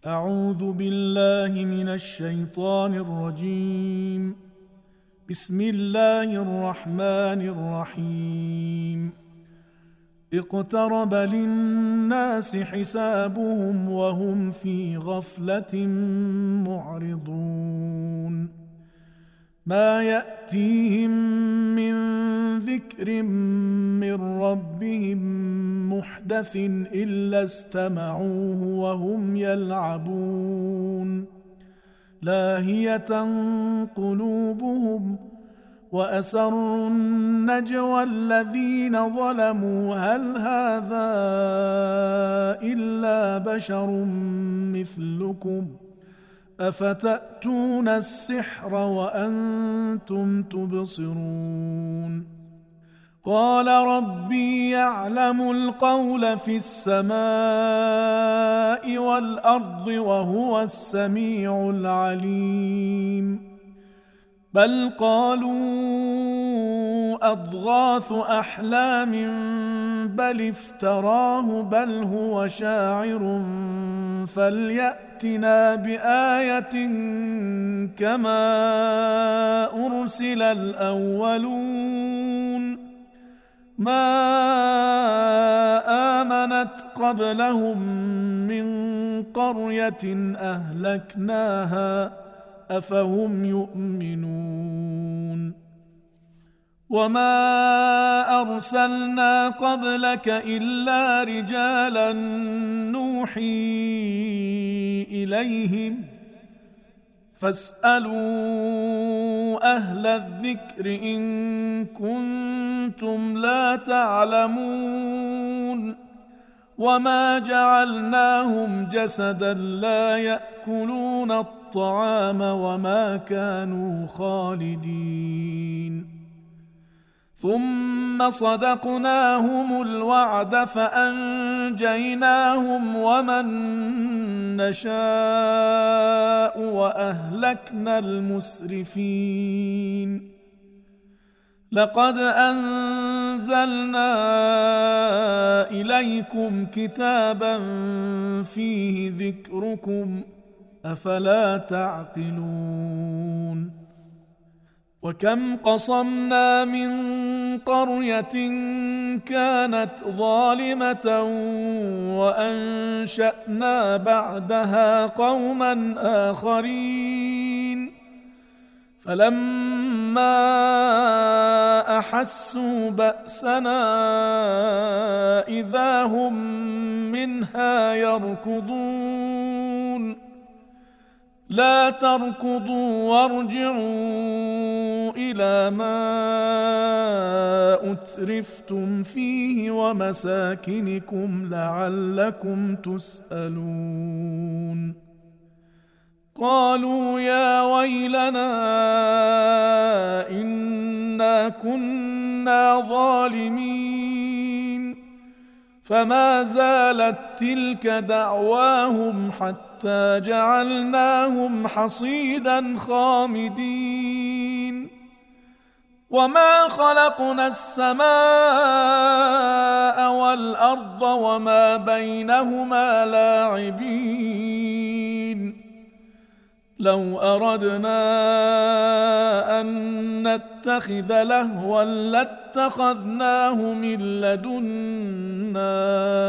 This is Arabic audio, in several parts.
أعوذ بالله من الشيطان الرجيم. بسم الله الرحمن الرحيم. اقترب للناس حسابهم وهم في غفلة معرضون. ما يأتيهم من ذكر من ربهم محدث إلا استمعوه وهم يلعبون. لاهية قلوبهم وأسروا النجوى الذين ظلموا هل هذا إلا بشر مثلكم أفتأتون السحر وأنتم تبصرون. قال ربي يعلم القول في السماء والأرض وهو السميع العليم. بل قالوا أضغاث أحلام بل افتراه بل هو شاعر فليأتنا بآية كما أرسل الأولون. ما آمنت قبلهم من قرية أهلكناها أفهم يؤمنون. وما أرسلنا قبلك إلا رجالا نوحي إليهم فاسألوا أهل الذكر إن كنتم لا تعلمون. وما جعلناهم جسدا لا يأكلون الطعام وما كانوا خالدين. ثم صدقناهم الوعد فأنجيناهم ومن نشاء وأهلكنا المسرفين. لقد أنزلنا إليكم كتابا فيه ذكركم أفلا تعقلون. وكم قصمنا من قرية كانت ظالمة وأنشأنا بعدها قوما آخرين فلما أحسوا بأسنا إذا هم منها يركضون. لا تركضوا وارجعوا إلى ما أترفتم فيه ومساكنكم لعلكم تسألون. قالوا يا ويلنا إنا كنا ظالمين. فما زالت تلك دعواهم حتى جعلناهم حصيدا خامدين. وما خلقنا السماء والأرض وما بينهما لاعبين. لو أردنا أن نتخذ لهوا لاتخذناه من لدنا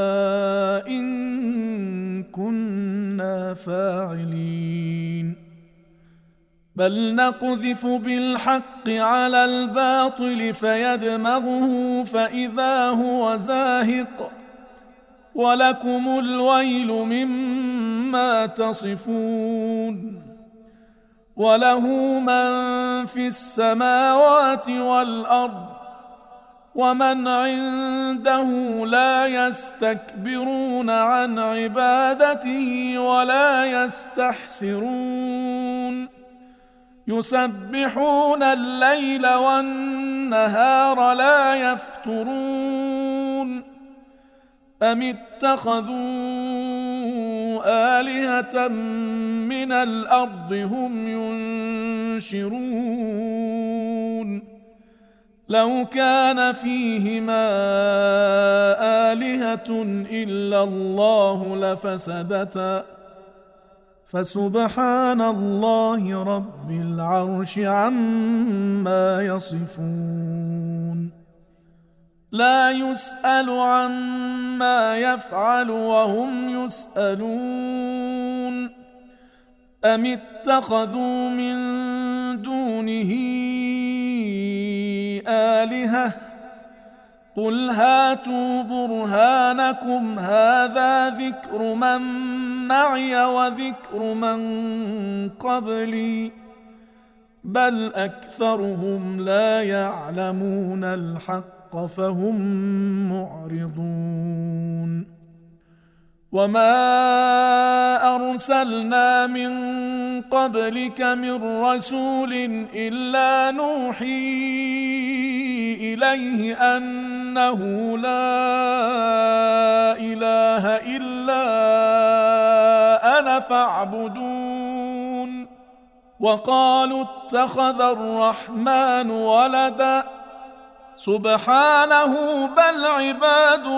إن كنا فاعلين. بل نقذف بالحق على الباطل فيدمغه فإذا هو زاهق ولكم الويل مما تصفون. وله من في السماوات والأرض ومن عنده لا يستكبرون عن عبادته ولا يستحسرون. يسبحون الليل والنهار لا يفترون. أم اتخذوا آلهة من الأرض هم ينشرون. لو كان فيهما آلهة إلا الله لفسدتا فسبحان الله رب العرش عما يصفون لا يسأل عما يفعل وهم يسألون أم اتخذوا من دونه آلهة قل هاتوا برهانكم هذا ذكر من معي وذكر من قبلي بل أكثرهم لا يعلمون الحق فهم معرضون وما أرسلنا من قبلك من رسول إلا نوحي إليه أنه لا إله إلا أنا فاعبدون وقالوا اتخذ الرحمن ولدا سبحانه بل عباد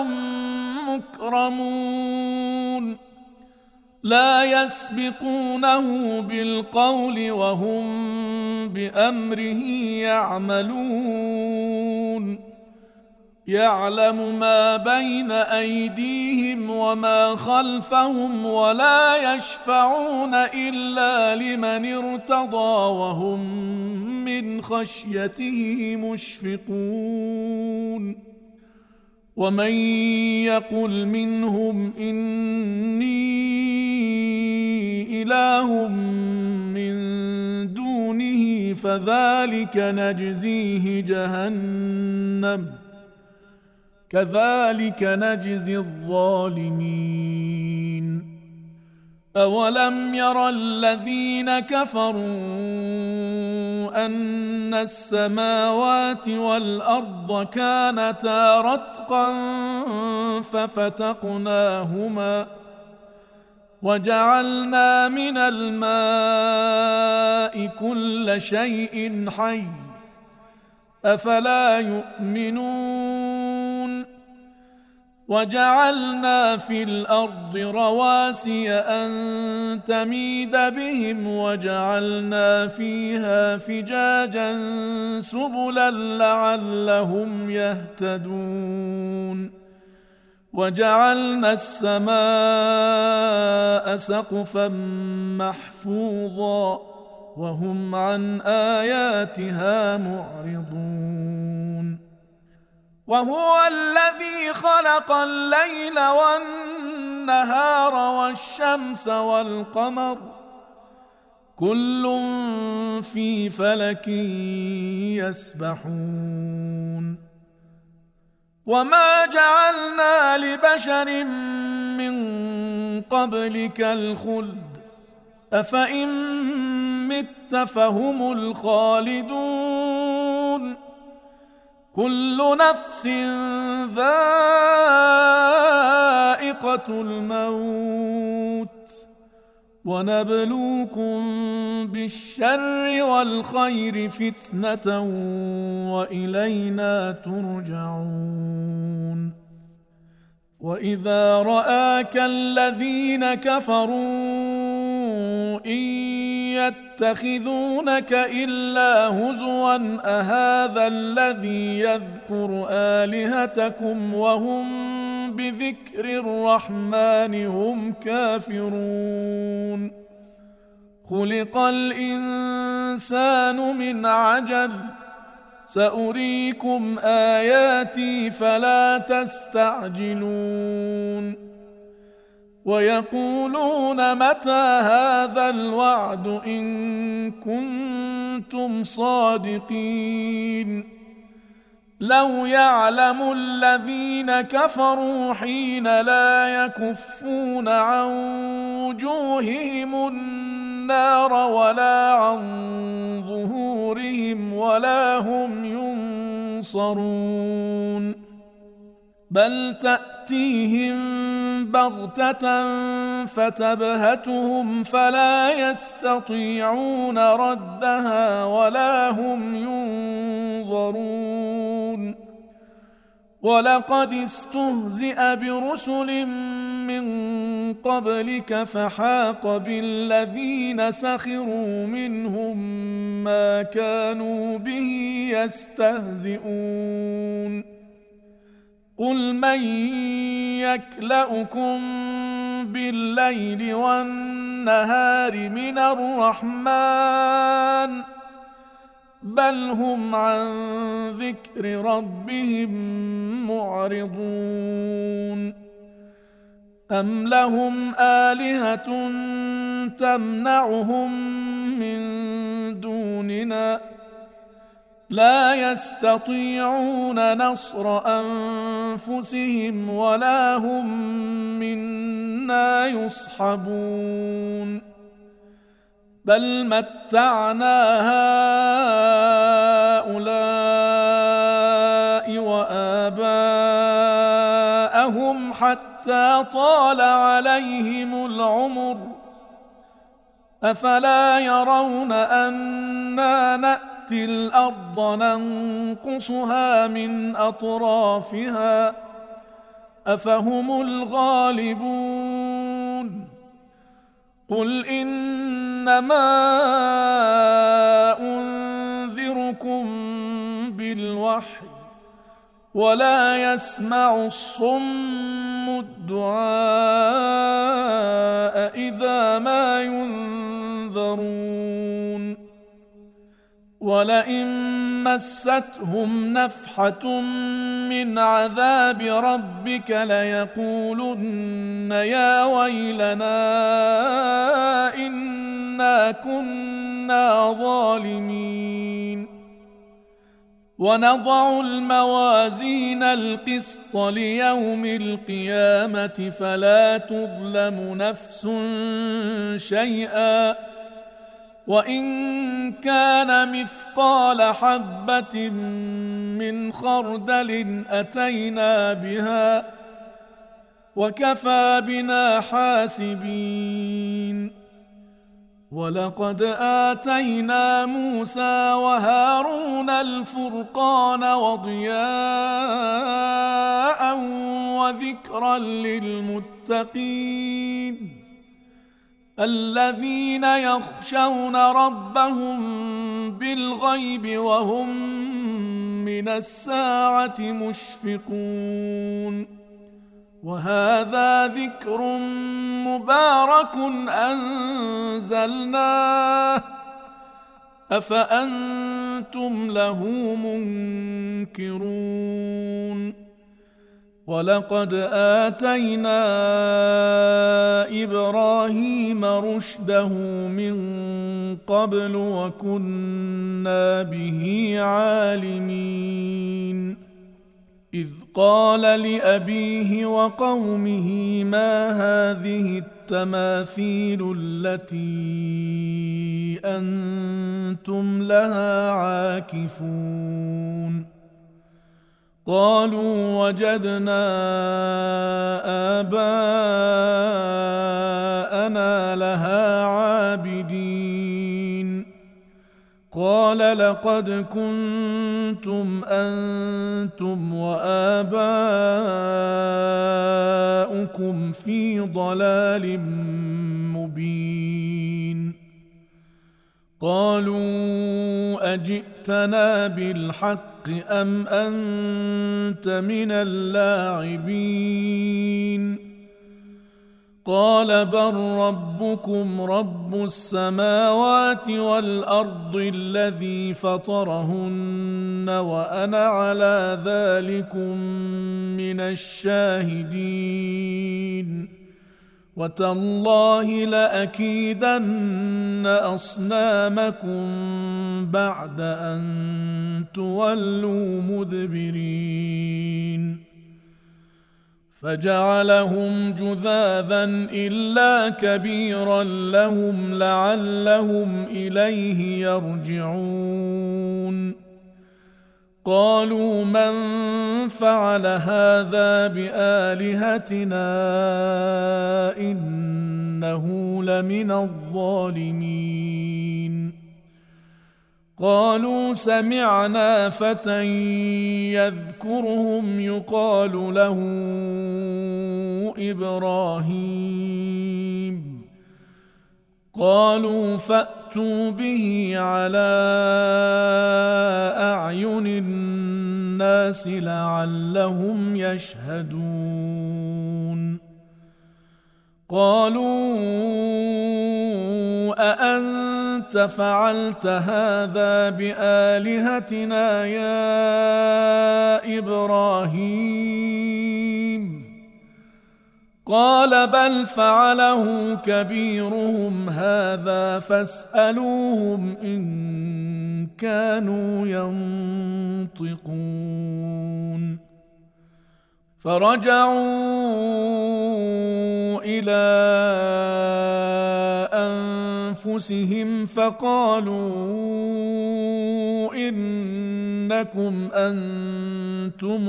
مكرمون لا يسبقونه بالقول وهم بأمره يعملون يعلم ما بين أيديهم وما خلفهم ولا يشفعون إلا لمن ارتضى وهم من خشيته مشفقون ومن يقل منهم إني إله من دونه فذلك نجزيه جهنم كذلك نجزي الظالمين أولم ير الذين كفروا أن السماوات والأرض كانتا رتقا ففتقناهما وجعلنا من الماء كل شيء حي أفلا يؤمنون وجعلنا في الأرض رواسي أن تميد بهم وجعلنا فيها فجاجا سبلا لعلهم يهتدون وجعلنا السماء سقفا محفوظا وهم عن آياتها معرضون وهو الذي خلق الليل والنهار والشمس والقمر كل في فلك يسبحون وما جعلنا لبشر من قبلك الخلد أفإن مت فهم الخالدون كل نفس ذائقة الموت ونبلوكم بالشر والخير فتنة وإلينا ترجعون وإذا رآك الذين كفروا إن يتخذونك إلا هزوا أهذا الذي يذكر آلهتكم وهم بذكر الرحمن هم كافرون خلق الإنسان من عجل سأريكم آياتي فلا تستعجلون ويقولون متى هذا الوعد إن كنتم صادقين لو يعلم الذين كفروا حين لا يكفون عن وجوههم النار ولا عن ظهورهم ولا هم ينصرون بل تأتيهم بغتة فتبهتهم فلا يستطيعون ردها ولا هم ينظرون ولقد استهزئ برسل من قبلك فحاق بالذين سخروا منهم ما كانوا به يستهزئون قل من يكلؤكم بالليل والنهار من الرحمن بل هم عن ذكر ربهم معرضون أم لهم آلهة تمنعهم من دوننا لا يستطيعون نصر أنفسهم ولا هم منا يصحبون بل متعنا هؤلاء وآباءهم حتى طال عليهم العمر أفلا يرون أنا نأتي الأرض ننقصها من أطرافها أفهم الغالبون قل إنما أنذركم بالوحي ولا يسمع الصم الدعاء إذا ما ينذرون ولئن مستهم نفحة من عذاب ربك ليقولن يا ويلنا إنا كنا ظالمين ونضع الموازين القسط ليوم القيامة فلا تظلم نفس شيئا وإن كان مثقال حبة من خردل أتينا بها وكفى بنا حاسبين ولقد آتينا موسى وهارون الفرقان وضياء وذكرا للمتقين الذين يخشون ربهم بالغيب وهم من الساعة مشفقون وهذا ذكر مبارك أنزلناه أفأنتم له منكرون ولقد آتينا إبراهيم رشده من قبل وكنا به عالمين إذ قال لأبيه وقومه ما هذه التماثيل التي أنتم لها عاكفون قالوا وجدنا آباءنا لها عابدين قال لقد كنتم أنتم وآباؤكم في ضلال مبين قالوا أجئتنا بالحق أم أنت من اللاعبين قال بل ربكم رب السماوات والأرض الذي فطرهن وأنا على ذلكم من الشاهدين وتالله لأكيدن أصنامكم بعد أن تولوا مدبرين فجعلهم جذاذا إلا كبيرا لهم لعلهم إليه يرجعون قالوا من فعل هذا بآلهتنا إنه لمن الظالمين قالوا سمعنا فتى يذكرهم يقال له إبراهيم قالوا فأتوا به على أعين الناس لعلهم يشهدون قالوا أأنت فعلت هذا بآلهتنا يا إبراهيم قال بل فعله كبيرهم هذا فاسألوهم إن كانوا ينطقون فرجعوا إلى أنفسهم فقالوا إنكم أنتم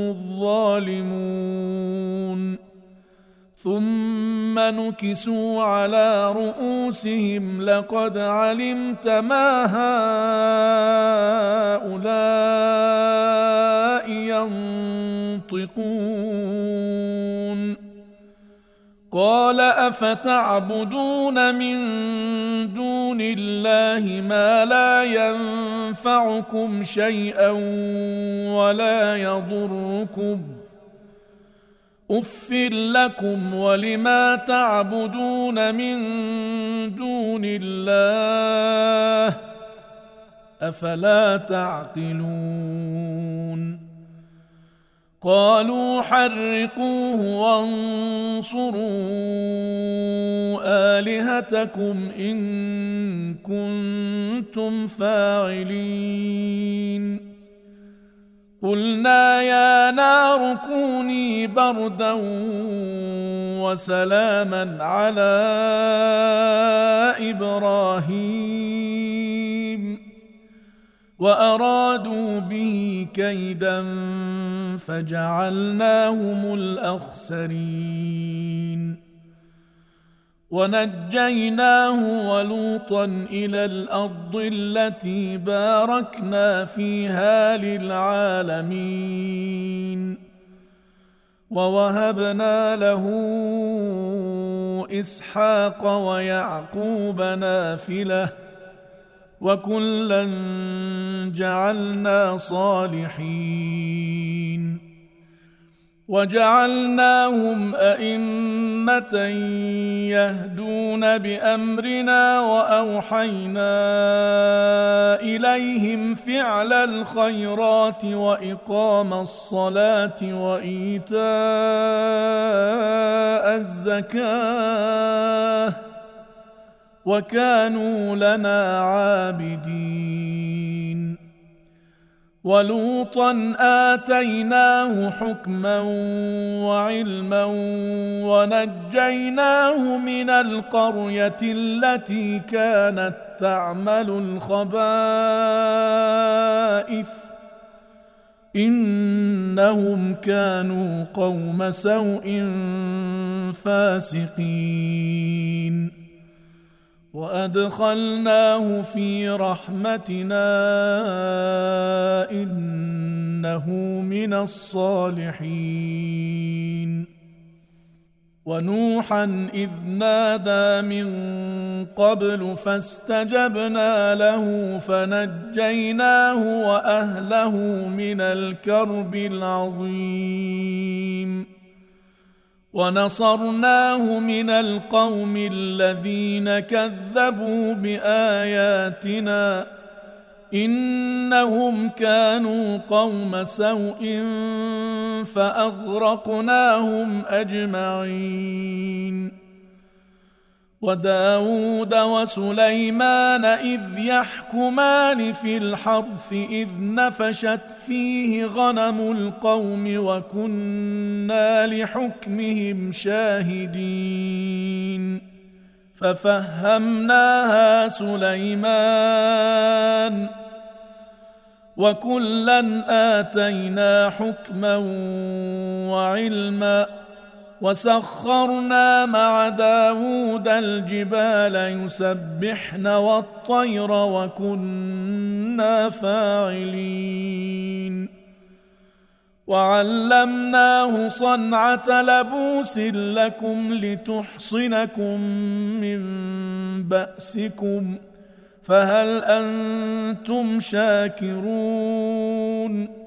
الظالمون ثم نكسوا على رؤوسهم لقد علمت ما هؤلاء ينطقون قال أفتعبدون من دون الله ما لا ينفعكم شيئا ولا يضركم أف لكم ولما تعبدون من دون الله أفلا تعقلون قالوا حرقوه وانصروا آلهتكم إن كنتم فاعلين قلنا يا نار كوني بردا وسلاما على إبراهيم وأرادوا به كيدا فجعلناهم الأخسرين ونجيناه ولوطا إلى الأرض التي باركنا فيها للعالمين ووهبنا له إسحاق ويعقوب نافلة وكلا جعلنا صالحين وجعلناهم أئمة يهدون بأمرنا وأوحينا إليهم فعل الخيرات وإقام الصلاة وإيتاء الزكاة وكانوا لنا عابدين ولوطا آتيناه حكما وعلما ونجيناه من القرية التي كانت تعمل الخبائث إنهم كانوا قوم سوء فاسقين وأدخلناه في رحمتنا إنه من الصالحين ونوحا إذ نادى من قبل فاستجبنا له فنجيناه وأهله من الكرب العظيم ونصرناه من القوم الذين كذبوا بآياتنا إنهم كانوا قوم سوء فأغرقناهم أجمعين وداود وسليمان إذ يحكمان في الحرث إذ نفشت فيه غنم القوم وكنا لحكمهم شاهدين ففهمناها سليمان وكلا آتينا حكما وعلما وسخرنا مع داود الجبال يسبحن والطير وكنا فاعلين وعلمناه صنعة لبوس لكم لتحصنكم من بأسكم فهل أنتم شاكرون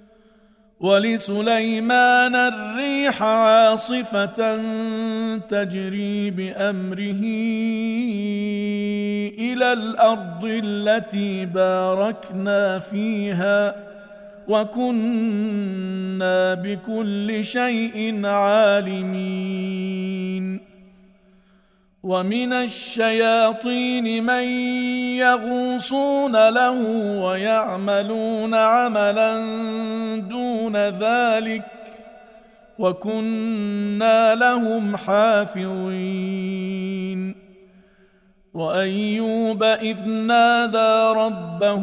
ولسليمان الريح عاصفة تجري بأمره إلى الأرض التي باركنا فيها وكنا بكل شيء عالمين ومن الشياطين من يغوصون له ويعملون عملا دون ذلك وكنا لهم حافظين وأيوب إذ نادى ربه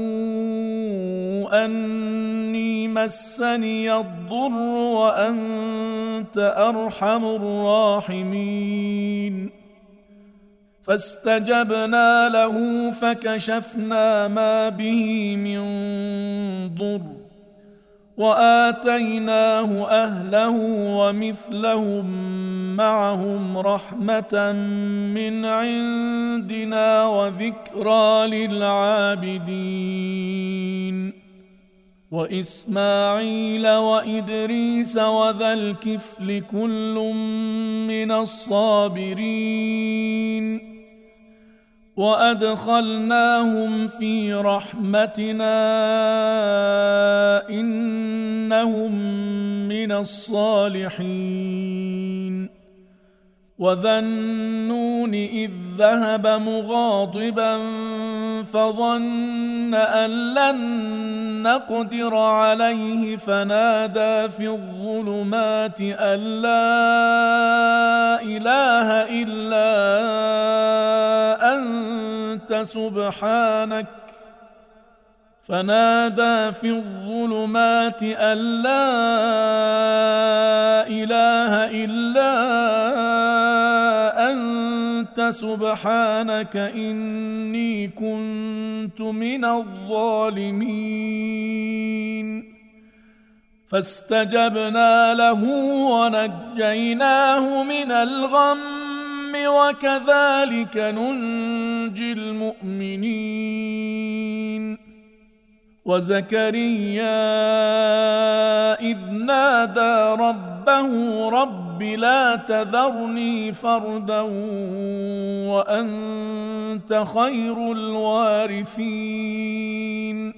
أني مسني الضر وأنت أرحم الراحمين فاستجبنا له فكشفنا ما به من ضر وآتيناه أهله ومثلهم معهم رحمة من عندنا وذكرى للعابدين وإسماعيل وإدريس وذا الكفل كل من الصابرين وأدخلناهم في رحمتنا إنهم من الصالحين وذا النون إذ ذهب مغاضبا فظن أن لن نقدر عليه فنادى في الظلمات أن لا إله إلا أنت سبحانك فنادى في الظلمات أن لا إله إلا أنت سبحانك إني كنت من الظالمين فاستجبنا له ونجيناه من الغم وكذلك ننجي المؤمنين وزكريا إذ نادى ربه رب لا تذرني فردا وأنت خير الوارثين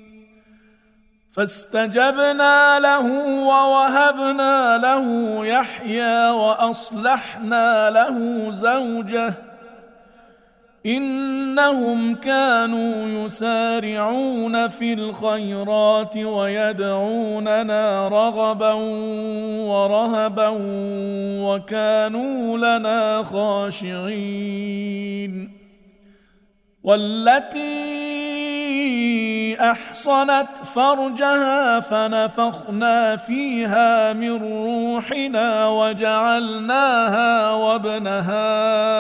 فاستجبنا له ووهبنا له يحيى وأصلحنا له زوجه إنهم كانوا يسارعون في الخيرات ويدعوننا رغبا ورهبا وكانوا لنا خاشعين والتي أحصنت فرجها فنفخنا فيها من روحنا وجعلناها وابنها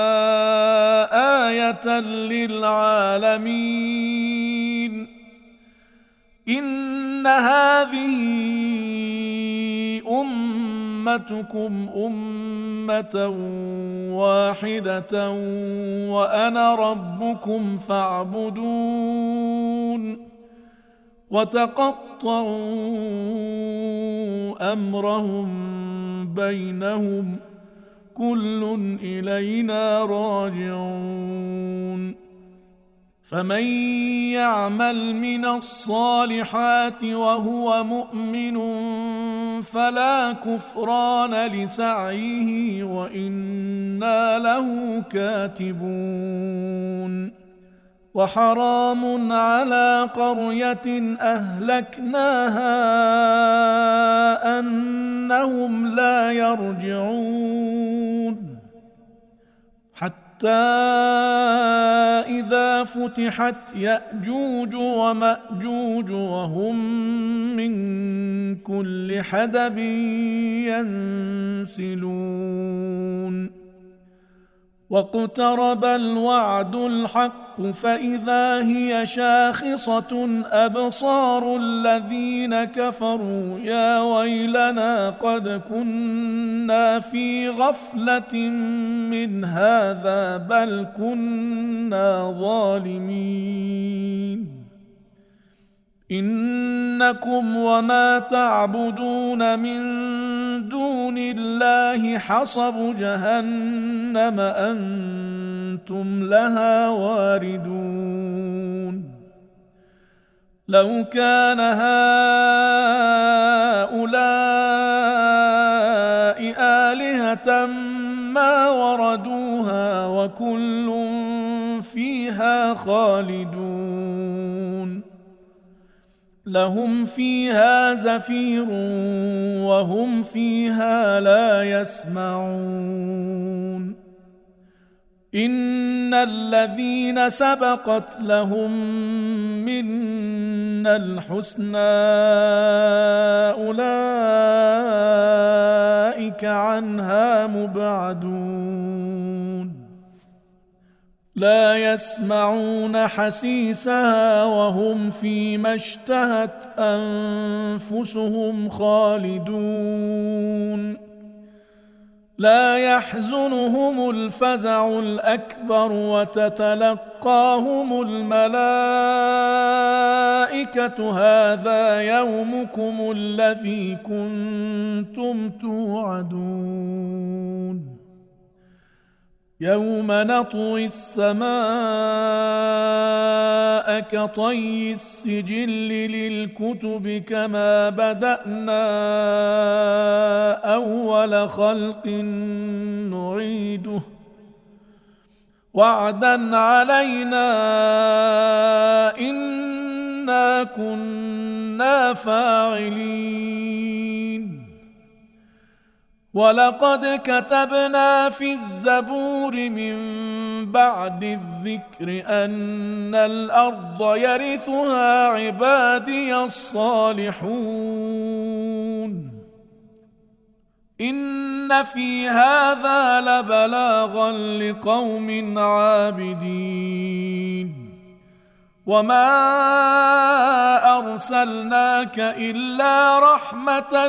آية للعالمين إن هذه أمتكم أمة واحدة وأنا ربكم فاعبدون وتقطعوا أمرهم بينهم كل إلينا راجعون فمن يعمل من الصالحات وهو مؤمن فلا كفران لسعيه وإنا له كاتبون وحرام على قرية أهلكناها أنهم لا يرجعون حتى إذا فتحت يأجوج ومأجوج وهم من كل حدب ينسلون واقترب الوعد الحق فإذا هي شاخصة أبصار الذين كفروا يا ويلنا قد كنا في غفلة من هذا بل كنا ظالمين إنكم وما تعبدون من دون الله حصب جهنم أنتم لها واردون لو كان هؤلاء آلهة ما وردوها وكل فيها خالدون لهم فيها زفير وهم فيها لا يسمعون إن الذين سبقت لهم منا الحسنى أولئك عنها مبعدون لا يسمعون حسيسها وهم فيما اشتهت أنفسهم خالدون لا يحزنهم الفزع الأكبر وتتلقاهم الملائكة هذا يومكم الذي كنتم توعدون يوم نطوي السماء كطي السجل للكتب كما بدأنا أول خلق نعيده وعدا علينا إنا كنا فاعلين ولقد كتبنا في الزبور من بعد الذكر أن الأرض يرثها عبادي الصالحون إن في هذا لبلاغا لقوم عابدين وما أرسلناك إلا رحمة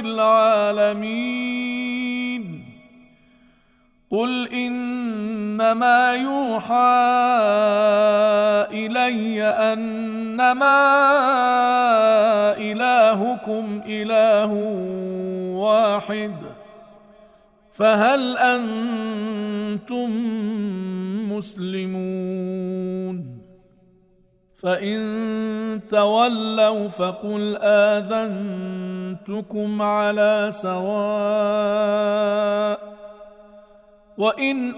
للعالمين قل إنما يوحى إلي أنما إلهكم إله واحد فهل أنتم مسلمون فإن تولوا فقل آذنتكم على سواء وإن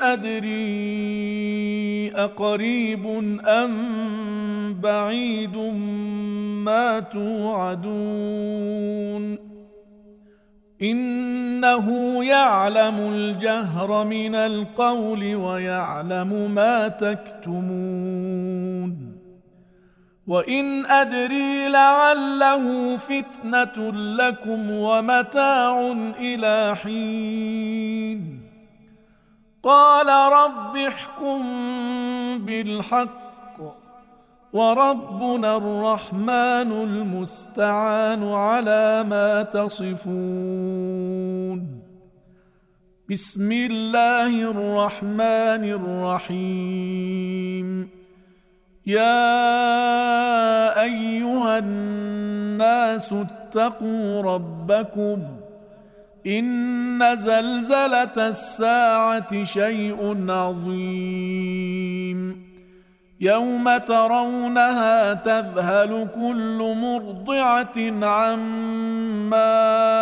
أدري أقريب أم بعيد ما توعدون إنه يعلم الجهر من القول ويعلم ما تكتمون وإن أدري لعله فتنة لكم ومتاع إلى حين قال رب احكم بالحق وربنا الرحمن المستعان على ما تصفون بسم الله الرحمن الرحيم يا أيها الناس اتقوا ربكم إن زلزلة الساعة شيء عظيم يوم ترونها تذهل كل مرضعة عما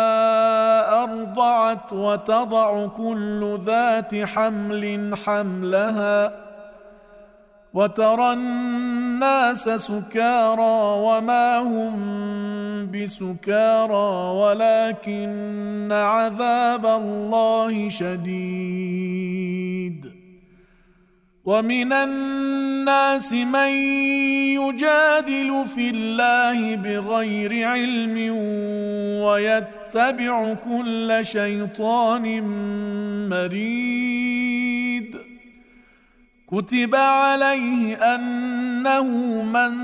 أرضعت وتضع كل ذات حمل حملها وترى الناس سكارى وما هم بسكارى ولكن عذاب الله شديد ومن الناس من يجادل في الله بغير علم ويتبع كل شيطان مريد كتب عليه أنه من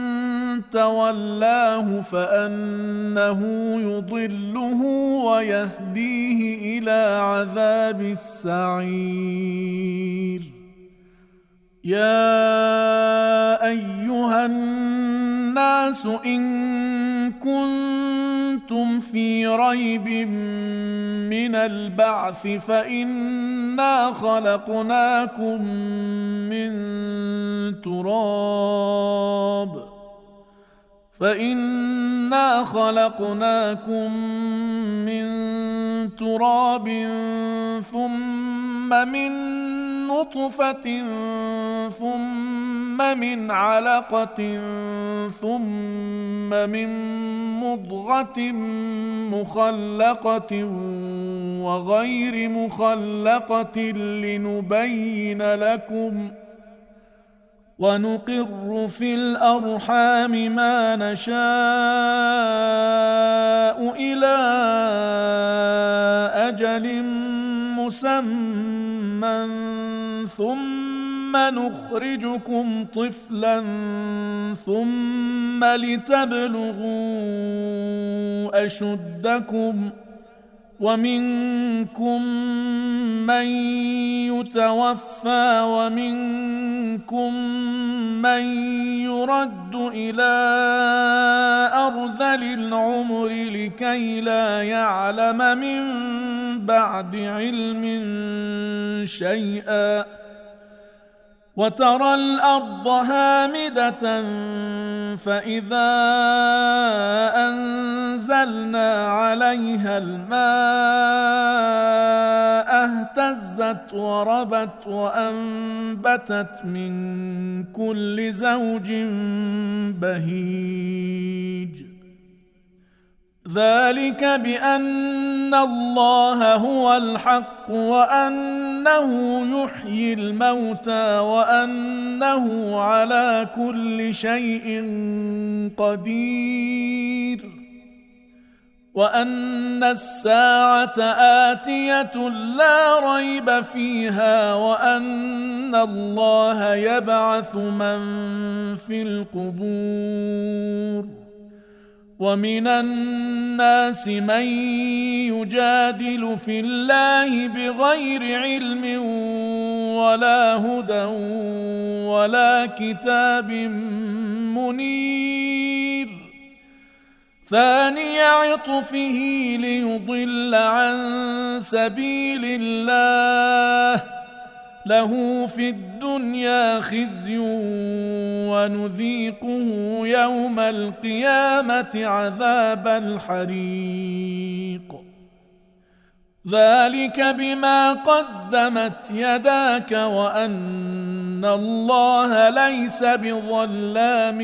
تولاه فأنه يضله ويهديه إلى عذاب السعير يا أيها الناس إن كنتم في ريب من البعث فإنا خلقناكم من تراب ثم من نطفة ثم من علقة ثم من مضغة مخلقة وغير مخلقة لنبين لكم ونقر في الأرحام ما نشاء إلى أجل مسمى ثم نخرجكم طفلا ثم لتبلغوا أشدكم ومنكم من يتوفى ومنكم من يرد إلى أرذل العمر لكي لا يعلم من بعد علم شيئا وترى الأرض هامدة فإذا أنزلنا عليها الماء اهتزت وربت وأنبتت من كل زوج بهيج ذلك بأن الله هو الحق وأنه يحيي الموتى وأنه على كل شيء قدير وأن الساعة آتية لا ريب فيها وأن الله يبعث من في القبور ومن الناس من يجادل في الله بغير علم ولا هدى ولا كتاب منير ثاني عطفه ليضل عن سبيل الله له في الدنيا خزي ونذيقه يوم القيامة عذاب الحريق ذلك بما قدمت يداك وأن الله ليس بظلام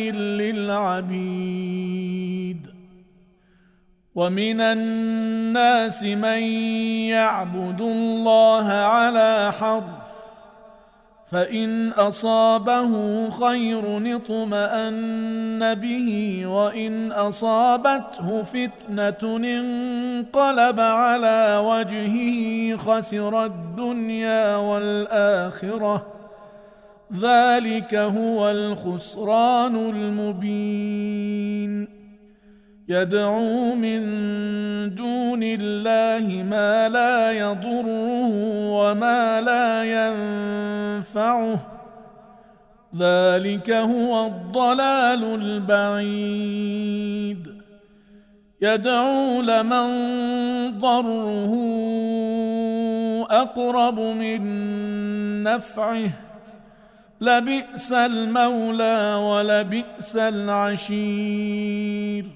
للعبيد ومن الناس من يعبد الله على حرف فإن أصابه خير اطمأن به وإن أصابته فتنة انقلب على وجهه خسر الدنيا والآخرة ذلك هو الخسران المبين يدعو من دون الله ما لا يضره وما لا ينفعه ذلك هو الضلال البعيد يدعو لمن ضره أقرب من نفعه لبئس المولى ولبئس العشير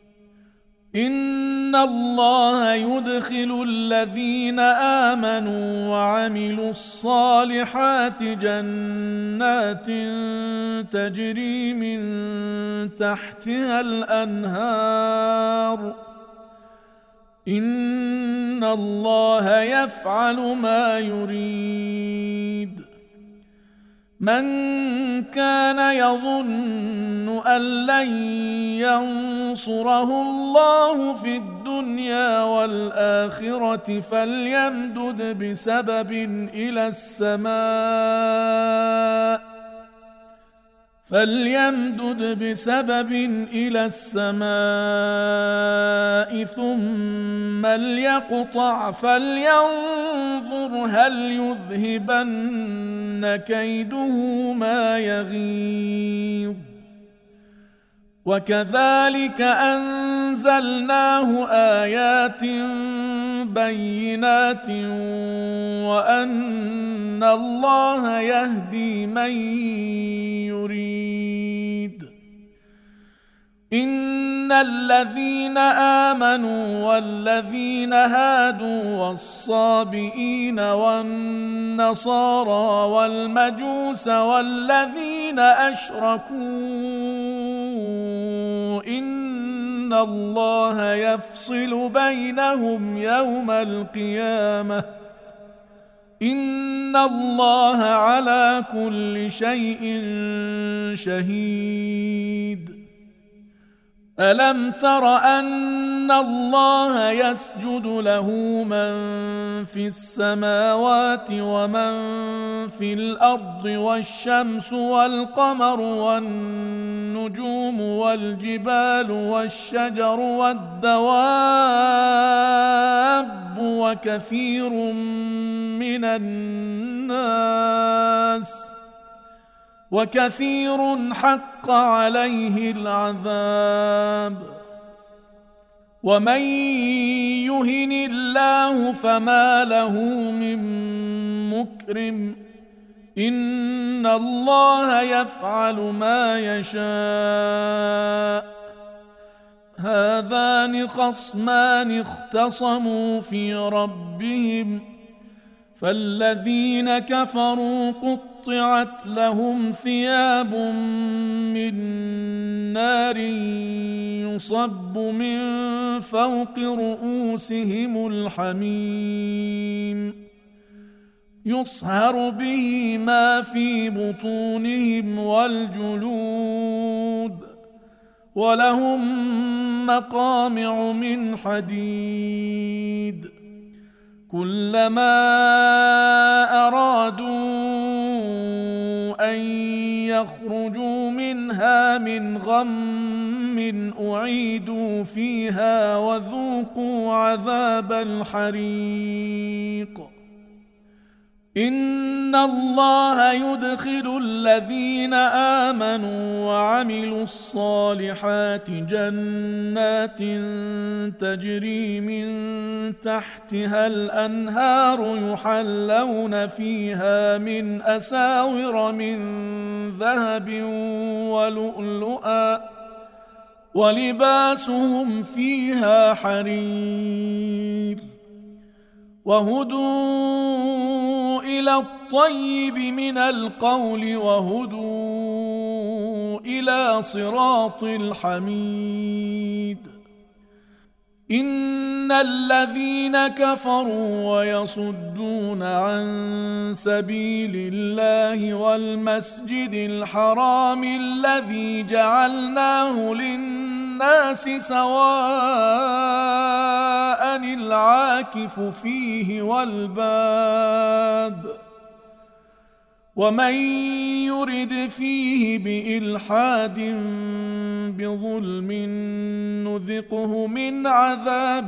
إن الله يدخل الذين آمنوا وعملوا الصالحات جنات تجري من تحتها الأنهار إن الله يفعل ما يريد من كان يظن أن لن ينصره الله في الدنيا والآخرة فليمدد بسبب إلى السماء ثم ليقطع فلينظر هل يذهبن كيده ما يغيظ وكذلك أنزلناه آيات بينات وأن الله يهدي من يريد إن الذين آمنوا والذين هادوا والصابئين والنصارى والمجوس والذين أشركوا إن الله يفصل بينهم يوم القيامة إن الله على كل شيء شهيد ألم تر أن الله يسجد له من في السماوات ومن في الأرض والشمس والقمر والنجوم والجبال والشجر والدواب وكثير من وكثير حق عليه العذاب ومن يهن الله فما له من مكرم إن الله يفعل ما يشاء هذان خصمان اختصموا في ربهم فالذين كفروا قطعت لهم ثياب من نار يصب من فوق رؤوسهم الحميم يصهر به ما في بطونهم والجلود ولهم مقامع من حديد كلما أرادوا أن يخرجوا منها من غم أعيدوا فيها وذوقوا عذاب الحريق إن الله يدخل الذين آمنوا وعملوا الصالحات جنات تجري من تحتها الأنهار يحلون فيها من أساور من ذهب ولؤلؤا ولباسهم فيها حرير وهدوا إلى الطيب من القول وهدوا إلى صراط الحميد إن الذين كفروا ويصدون عن سبيل الله والمسجد الحرام الذي جعلناه للناس سواء العاكف فيه والباد ومن يرد فيه بإلحاد بظلم نذقه من عذاب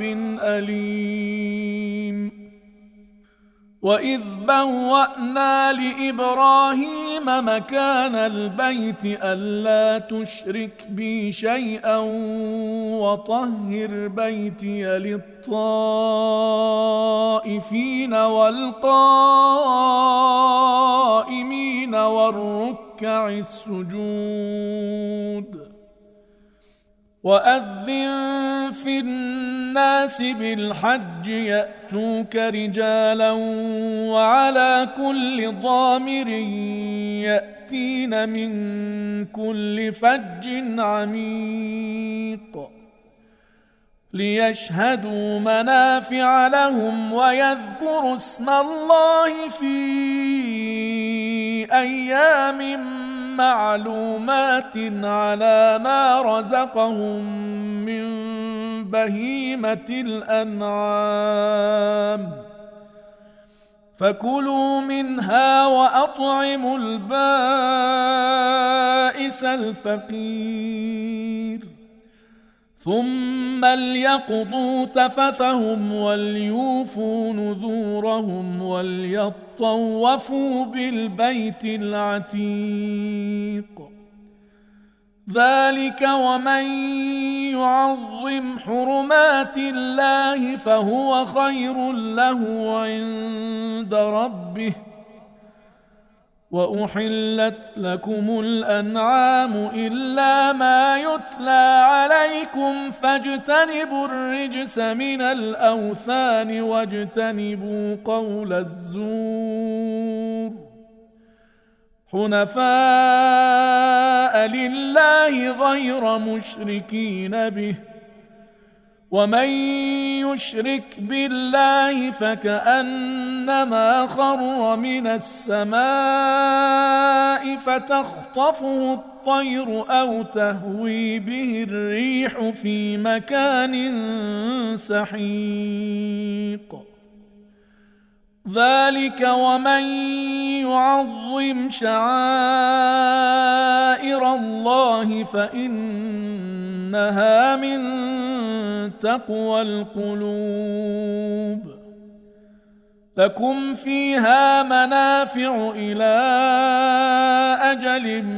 أليم وإذ بوأنا لإبراهيم مكان البيت ألا تشرك بي شيئا وطهر بيتي للطائفين والقائمين والركع السجود وأذن في الناس بالحج يأتوك رجالا وعلى كل ضامر يأتين من كل فج عميق ليشهدوا منافع لهم ويذكروا اسم الله في أيام معلومات على ما رزقهم من بهيمة الأنعام فكلوا منها وأطعموا البائس الفقير ثم ليقضوا تفثهم وليوفوا نذورهم وليطوفوا بالبيت العتيق ذلك ومن يعظم حرمات الله فهو خير له عند ربه وأحلت لكم الأنعام إلا ما يتلى عليكم فاجتنبوا الرجس من الأوثان واجتنبوا قول الزور حنفاء لله غير مشركين به ومن يشرك بالله فكأنما خر من السماء فتخطفه الطير أو تهوي به الريح في مكان سحيق ذلك ومن يعظم شعائر الله فإنها من تقوى القلوب لكم فيها منافع إلى أجل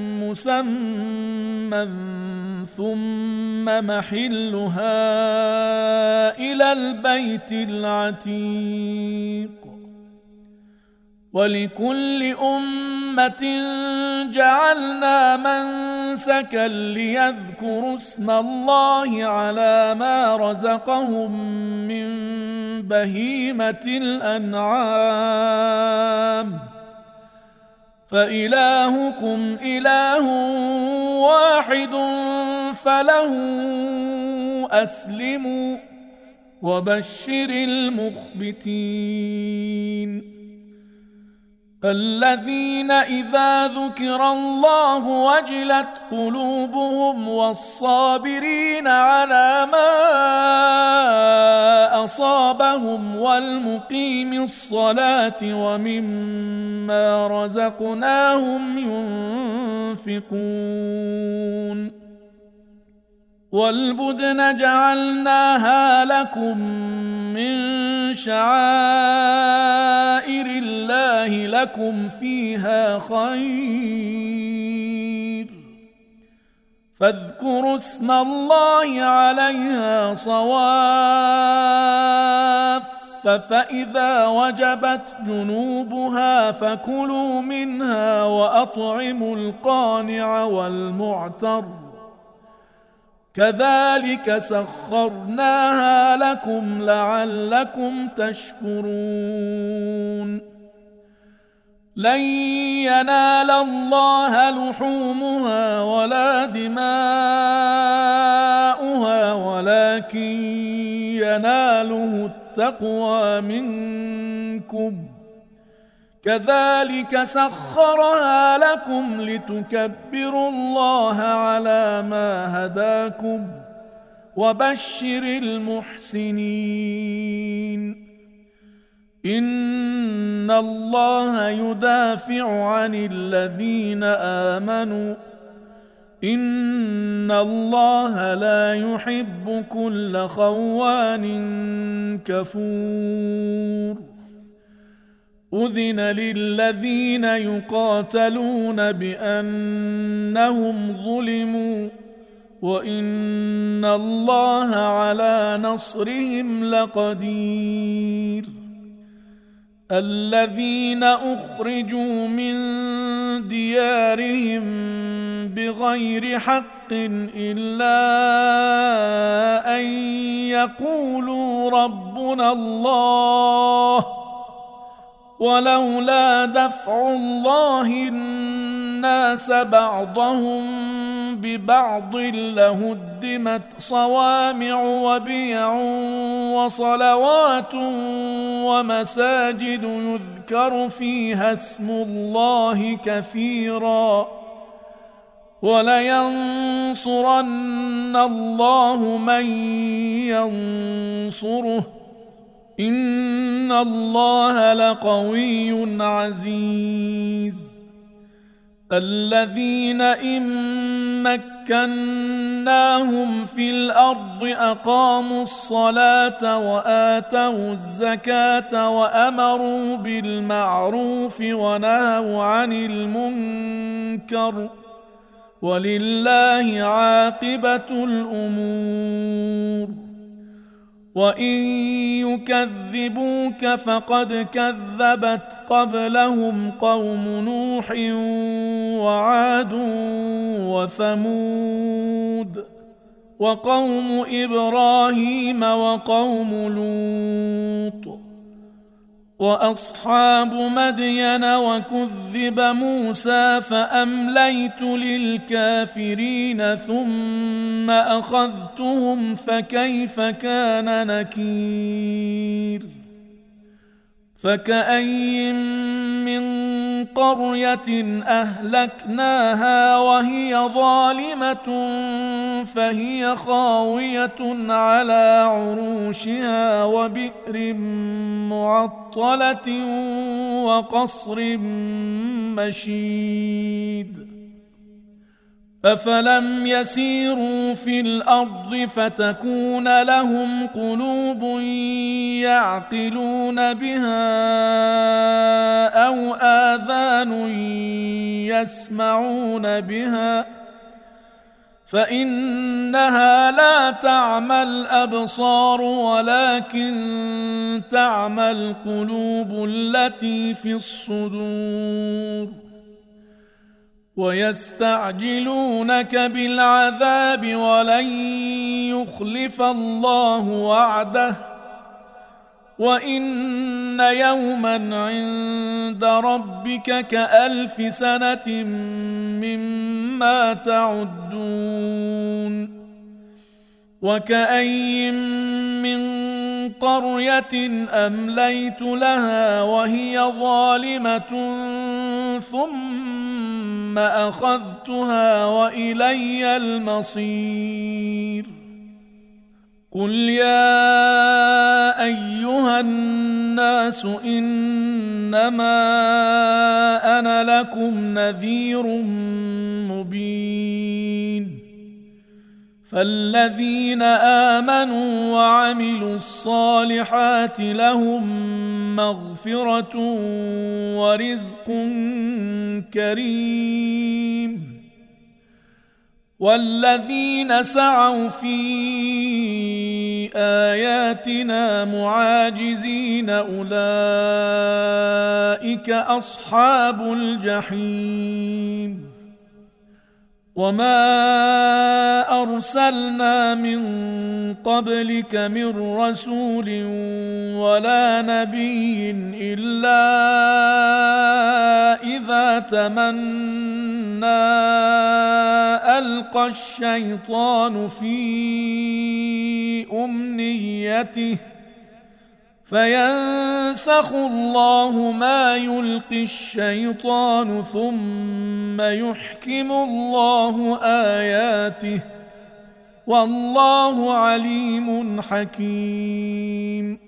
مسمى ثم محلها إلى البيت العتيق ولكل أمة جعلنا منسكا ليذكروا اسم الله على ما رزقهم من بهيمة الأنعام فإلهكم إله واحد فله أسلموا وبشر المخبتين الذين إذا ذكر الله وجلت قلوبهم والصابرين على ما أصابهم والمقيم الصلاة ومما رزقناهم ينفقون والبدن جعلناها لكم من شعائر الله لكم فيها خير فاذكروا اسم الله عليها صواف فإذا وجبت جنوبها فكلوا منها وأطعموا القانع والمعتر كذلك سخرناها لكم لعلكم تشكرون لن ينال الله لحومها ولا دماؤها ولكن يناله التقوى منكم كذلك سخرها لكم لتكبروا الله على ما هداكم وبشر المحسنين إن الله يدافع عن الذين آمنوا إن الله لا يحب كل خوان كفور أذن للذين يقاتلون بأنهم ظلموا وإن الله على نصرهم لقدير الذين أخرجوا من ديارهم بغير حق إلا أن يقولوا ربنا الله ولولا دفع الله الناس بعضهم ببعض لهدمت صوامع وبيع وصلوات ومساجد يذكر فيها اسم الله كثيرا ولينصرن الله من ينصره إن الله لقوي عزيز. الذين إن مكناهم في الأرض أقاموا الصلاة وآتوا الزكاة وأمروا بالمعروف ونهوا عن المنكر ولله عاقبة الأمور. وإن يكذبوك فقد كذبت قبلهم قوم نوح وعاد وثمود وقوم إبراهيم وقوم لوط وأصحاب مدين وكذب موسى فأمليت للكافرين ثم أخذتهم فكيف كان نكير. فكأي من قرية أهلكناها وهي ظالمة فهي خاوية على عروشها وبئر معطلة وقصر مشيد. أفلم يسيروا في الأرض فتكون لهم قلوب يعقلون بها أو آذان يسمعون بها فإنها لا تعمى الأبصار ولكن تعمى القلوب التي في الصدور. ويستعجلونك بالعذاب ولن يخلف الله وعده وإن يوما عند ربك كألف سنة مما تعدون. وكأي من قرية أمليت لها وهي ظالمة ثم أخذتها وإلي المصير. قل يا أيها الناس إنما أنا لكم نذير مبين. فالذين آمنوا وعملوا الصالحات لهم مغفرة ورزق كريم. والذين سعوا في آياتنا معاجزين أولئك أصحاب الجحيم. وما أرسلنا من قبلك من رسول ولا نبي إلا إذا تمنى ألقى الشيطان في أمنيته فينسخ الله ما يلقي الشيطان ثم يحكم الله آياته والله عليم حكيم.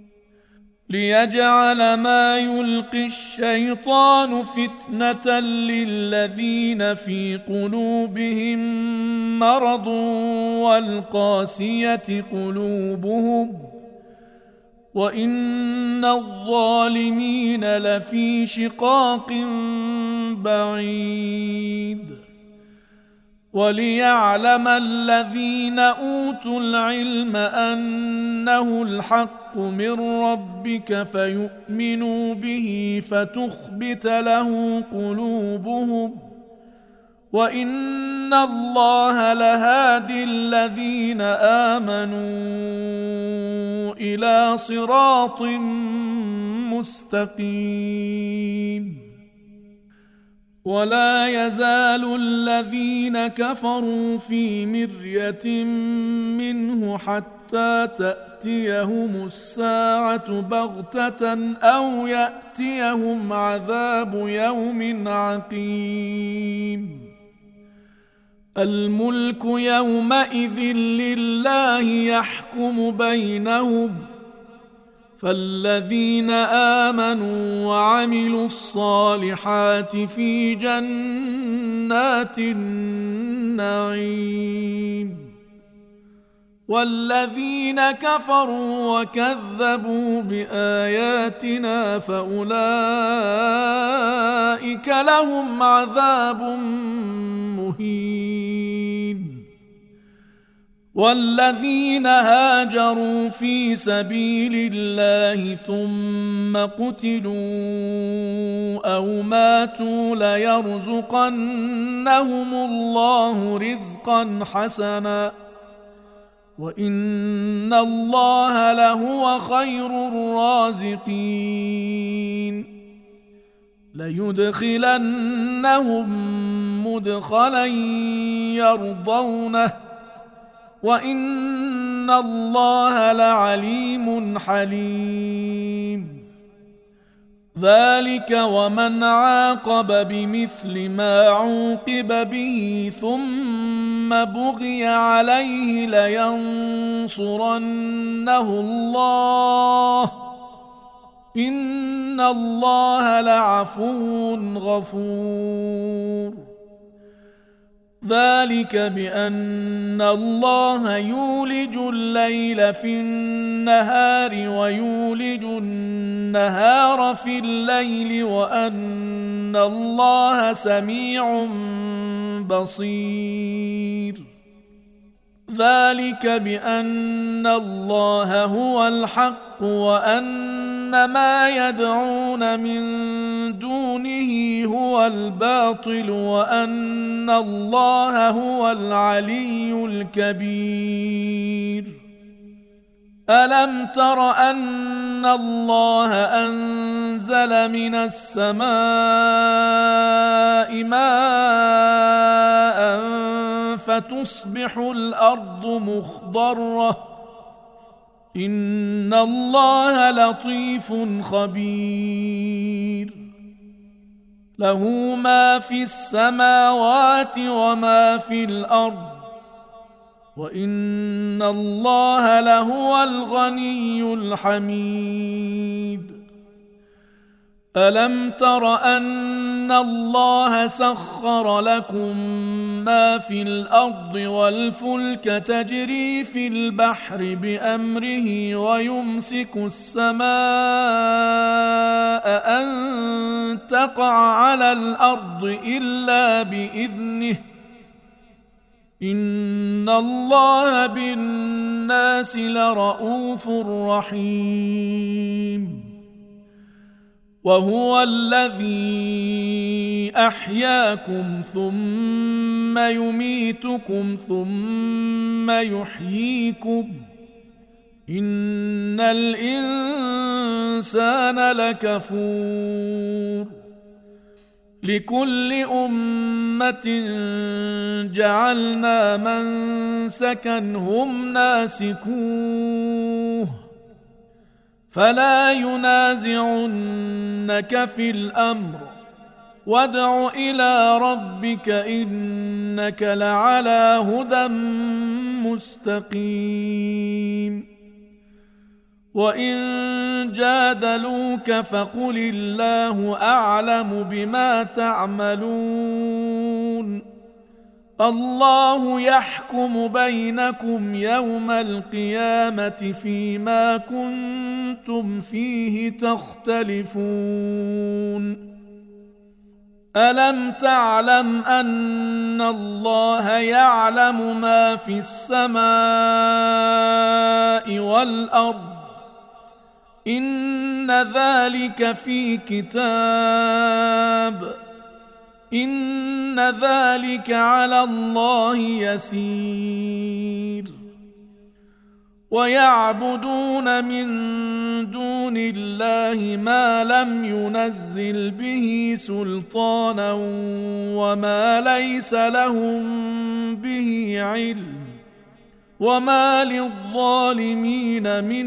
ليجعل ما يلقي الشيطان فتنة للذين في قلوبهم مرض والقاسية قلوبهم وإن الظالمين لفي شقاق بعيد. وليعلم الذين أوتوا العلم أنه الحق من ربك فيؤمنوا به فتخبت له قلوبهم وإن الله لهادي الذين آمنوا إلى صراط مستقيم. ولا يزال الذين كفروا في مرية منه حتى تأتيهم الساعة بغتة أو يأتيهم عذاب يوم عقيم. الملك يومئذ لله يحكم بينهم، فالذين آمنوا وعملوا الصالحات في جنات النعيم، والذين كفروا وكذبوا بآياتنا فأولئك لهم عذاب مهين. والذين هاجروا في سبيل الله ثم قتلوا أو ماتوا ليرزقنهم الله رزقا حسنا وإن الله لهو خير الرازقين. ليدخلنهم مدخلا يرضونه وإن الله لعليم حليم. ذلك ومن عاقب بمثل ما عوقب به ثم بغي عليه لينصرنه الله إن الله لعفو غفور. ذلك بأن الله يولج الليل في النهار ويولج النهار في الليل وأن الله سميع بصير. ذلك بأن الله هو الحق وأن ما يدعون من دونه هو الباطل وأن الله هو العلي الكبير. ألم تر أن الله أنزل من السماء ماء فتصبح الأرض مخضرة إن الله لطيف خبير. له ما في السماوات وما في الأرض وإن الله لهو الغني الحميد. ألم تر أن الله سخر لكم ما في الأرض والفلك تجري في البحر بأمره ويمسك السماء أن تقع على الأرض إلا بإذنه إن الله بالناس لرؤوف رحيم. وهو الذي أحياكم ثم يميتكم ثم يحييكم إن الإنسان لكفور. لكل أمة جعلنا منسكا هم ناسكوه فلا ينازعنك في الأمر وادع إلى ربك إنك لعلى هدى مستقيم. وإن جادلوك فقل الله أعلم بما تعملون الله يحكم بينكم يوم القيامة فيما كنتم فيه تختلفون. ألم تعلم أن الله يعلم ما في السماء والأرض إن ذلك في كتاب إن ذلك على الله يسير. ويعبدون من دون الله ما لم ينزل به سلطانا وما ليس لهم به علم وما للظالمين من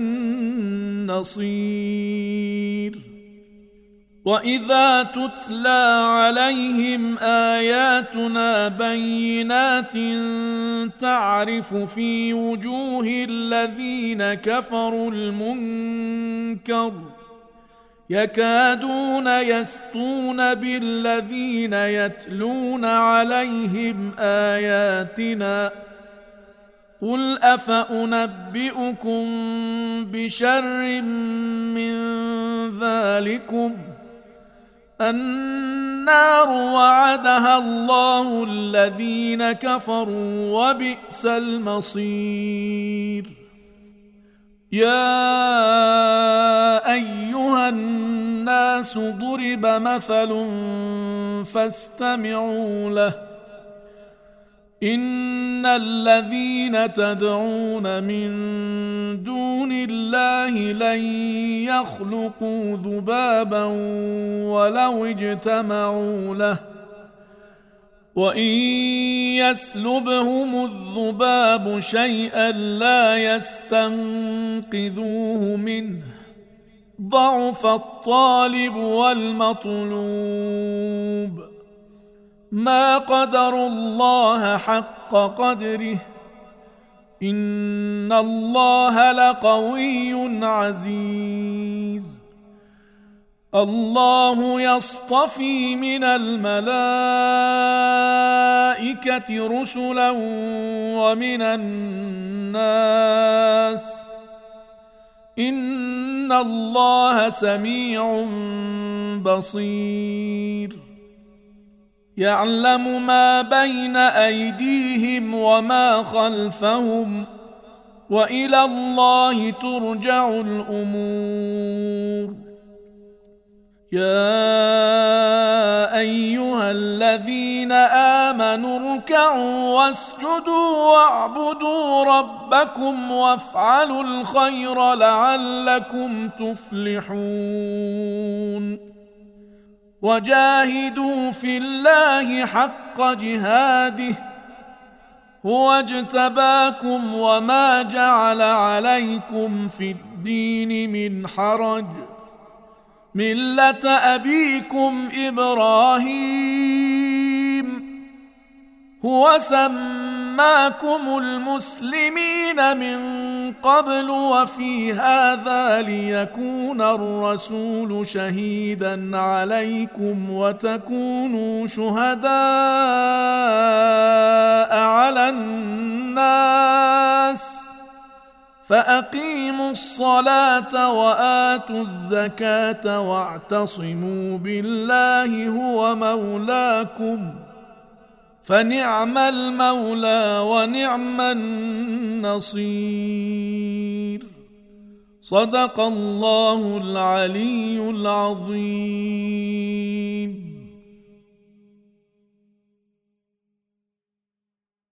نصير. وإذا تتلى عليهم آياتنا بينات تعرف في وجوه الذين كفروا المنكر يكادون يسطون بالذين يتلون عليهم آياتنا قل أفأنبئكم بشر من ذلكم النار وعدها الله الذين كفروا وبئس المصير. يا أيها الناس ضرب مثل فاستمعوا له إن الذين تدعون من دون الله لن يخلقوا ذبابا ولو اجتمعوا له وإن يسلبهم الذباب شيئا لا يستنقذوه منه ضعف الطالب والمطلوب ما قدروا الله حق قدره إن الله لقوي عزيز. الله يصطفي من الملائكة رسلا ومن الناس إن الله سميع بصير. يعلم ما بين أيديهم وما خلفهم وإلى الله ترجع الأمور. يا أيها الذين آمنوا اركعوا واسجدوا واعبدوا ربكم وافعلوا الخير لعلكم تفلحون. وجاهدوا في الله حق جهاده هو اجتباكم وما جعل عليكم في الدين من حرج ملة أبيكم إبراهيم هو سماكم المسلمين من قبل وفي هذا ليكون الرسول شهيدا عليكم وتكونوا شهداء على الناس فأقيموا الصلاة وآتوا الزكاة واعتصموا بالله هو مولاكم فنعم المولى ونعم النصير. صدق الله العلي العظيم.